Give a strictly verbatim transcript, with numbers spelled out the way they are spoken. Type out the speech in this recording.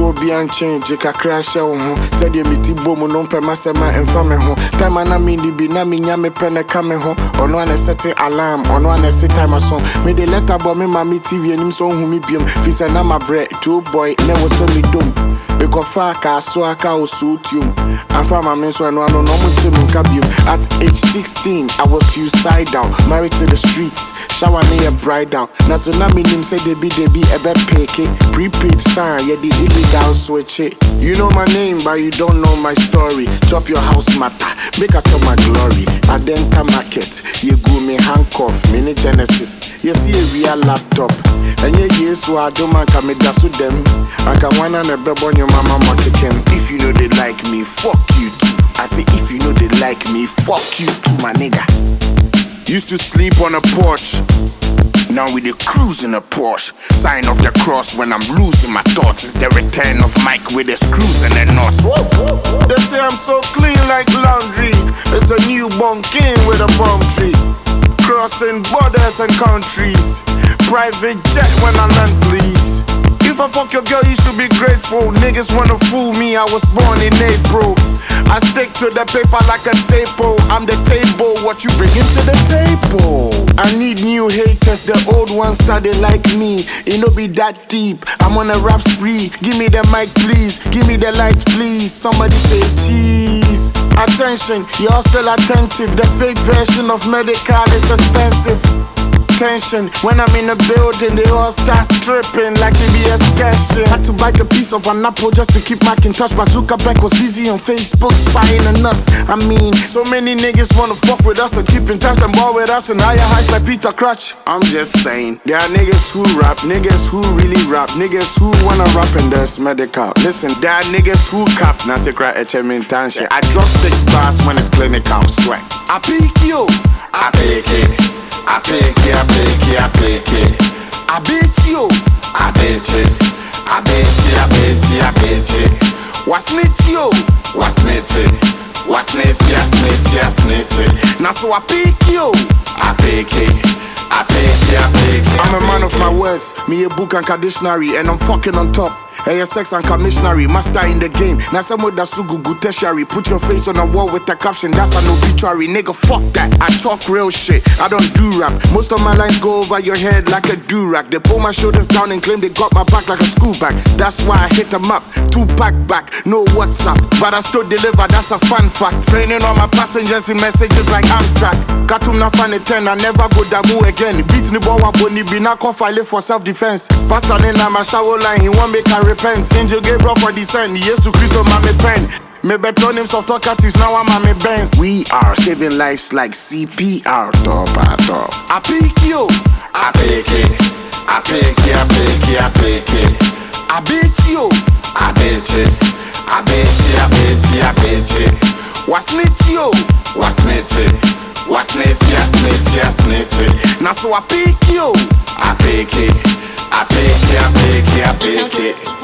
will be unchanged. Jika crash on said you meet boom no pe masema and family home. Time and I mean the be na me nyame pene coming home. Or no one setting alarm, or no one set time a song. Me the letter boy me mammy T V and him so who me bium. Fisa na my bread, two boy never send me dumb. Because faka so I can suit you. And for my men so I know no normal team kabium. At age sixteen, I was suicidal, married to the streets. Shower me a bridal. Now so now me name say they be they be a bit picky. Prepaid sign, yeah the illegal switch it. You know my name, but you don't know my story. Chop your house matter, make a to my glory. I then come market, you go me handcuff, mini Genesis. You see a real laptop. And yeah, yes, so I don't man come me dash with them. I can one and a baby on your mama market him. If you know they like me, fuck you too. I say if you know they like me, fuck you too, my nigga. Used to sleep on a porch. Now we the cruise in a Porsche. Sign of the cross when I'm losing my thoughts. It's the return of Mike with the screws and the knots. They say I'm so clean like laundry. It's a newborn king with a palm tree. Crossing borders and countries. Private jet when I land, please. If I fuck your girl, you should be grateful. Niggas wanna fool me, I was born in April. I stick to the paper like a staple. I'm the table, what you bringing to the table? I need new haters, the old ones started like me. It no be that deep, I'm on a rap spree. Give me the mic please, give me the light please. Somebody say cheese. Attention, you're still attentive. The fake version of medical is expensive. Tension. When I'm in the building, they all start tripping like it be a sketching. Had to bite a piece of an apple just to keep Mac in touch. But Zuckerberg was busy on Facebook spying on us. I mean, so many niggas wanna fuck with us and keep in touch and ball with us and higher heights like Peter Crutch. I'm just saying, there are niggas who rap, niggas who really rap, niggas who wanna rap and there's medical. Listen, there are niggas who cap, now say cry H M in shit. I drop six bars when it's clinical, sweat. I pick you, I pick it. I pick it, I pick it, I pick it. I beat you, I beat it. I beat it, I beat it, I beat it. What's it you? What's it? What's it? Yes, it, yes, it. Now so I pick you, I pick it. I pick it, I pick it. I'm a man of my words, me a book and dictionary, and I'm fucking on top. Hey, sex and commissionary, master in the game. Now some with that sugugu tertiary. Put your face on a wall with a caption, that's an obituary. Nigga, fuck that. I talk real shit, I don't do rap. Most of my lines go over your head like a do-rag. They pull my shoulders down and claim they got my back like a school bag. That's why I hit them up, two pack back, no WhatsApp. But I still deliver, that's a fun fact. Training all my passengers in messages like Amtrak. Katum na fan ten, I never go damu again. Beat ni bawa boni bina ko file for self-defense. Faster than I'm a shower line, he won't make a repent. Angel Gabriel for descent, yes to Christo mame pen. Me better names of talkatives, now I'm a me Benz. We are saving lives like C P R. Top, I top. I pick you, I pick it. I pick it, I pick it, I pick it. I beat you, I beat it. I beat it, I beat it, I beat it. What's it you? What's it? What's it? Yes, it, yes, it. Now so I pick you, I pick it. I pick it, I pick it, I pick it.